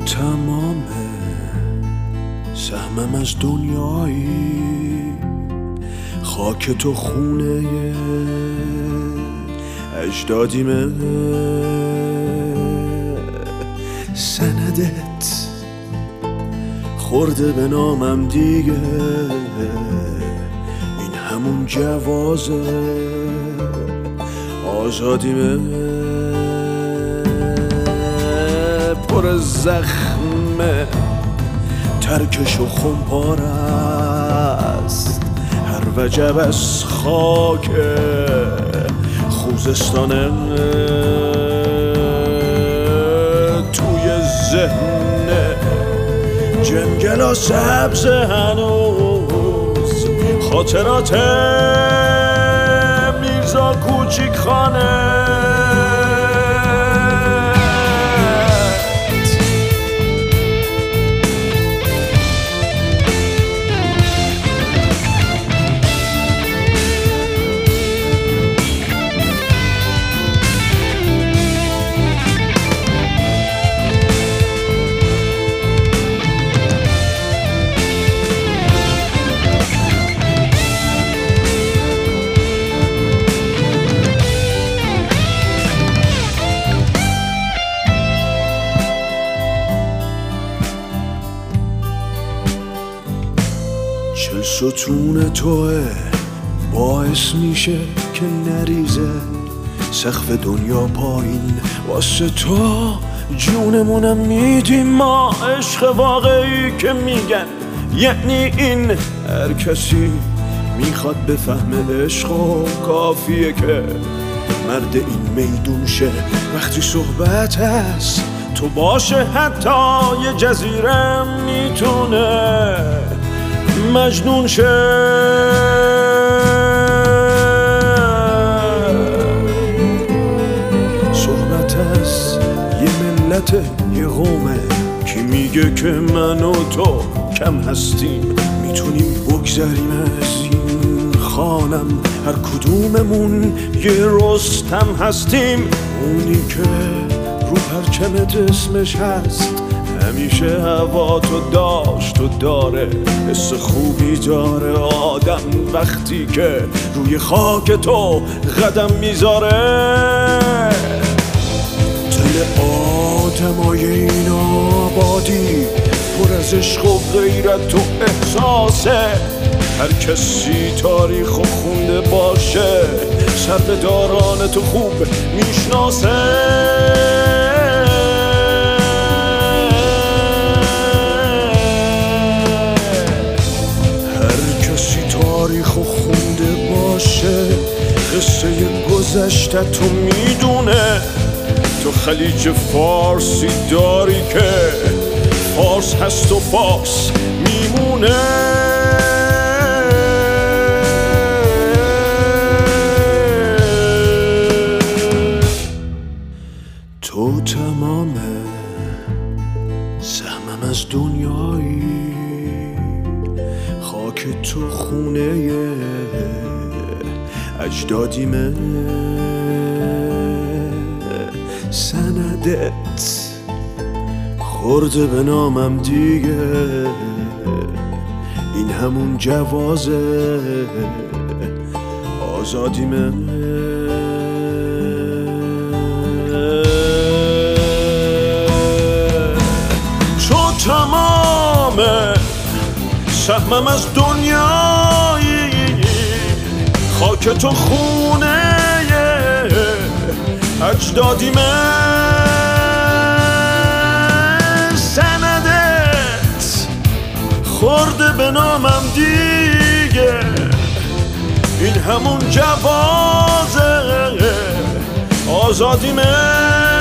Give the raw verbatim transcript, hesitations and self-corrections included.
تمام سهمم از دنیایی، خاک تو خونه اجدادیمه، سندت خورده به نامم دیگه، این همون جواز آزادیمه، پر زخمه ترکش و خمپار است، هر وجب از خاک خوزستانه، توی ذهن جنگلا سبز هنوز خاطرات میرزا کوچیک خانه. چل ستون توه باعث میشه که نریزه سقف دنیا پایین، واسه تو جونمونم میدیم ما، عشق واقعی که میگن یعنی این. هر کسی میخواد بفهمه عشق و کافیه که مرد این میدون شه، وقتی صحبت هست تو باشه حتی یه جزیره میتونه مجنون شه. صحبت از یه ملت یه قومه، کی میگه که من و تو کم هستیم، میتونیم بگذریم از این خانم، هر کدوممون یه رستم هستیم، اونی که رو پرچمت اسمش هست، همیشه هوا تو داشت و داره، حس خوبی داره آدم وقتی که روی خاک تو قدم میذاره. دل آدمای این آبادی پر از عشق و غیرت و احساسه، هر کسی تاریخ و خونده باشه سربداران تو خوب میشناسه. تاریخ و خونده باشه قصه گذشته تو میدونه، تو خلیج فارسی داری که فارس هست و فارس میمونه. تو تمام سهمم از دنیایی، خاک تو خونه اجدادیمه، سندت خورده به نامم دیگه، این همون جواز آزادیمه. تو تمامه سهمم از دنیایی، خاک تو خونه اجدادیمه، سندت خورده به نامم دیگه، این همون جواز آزادیمه.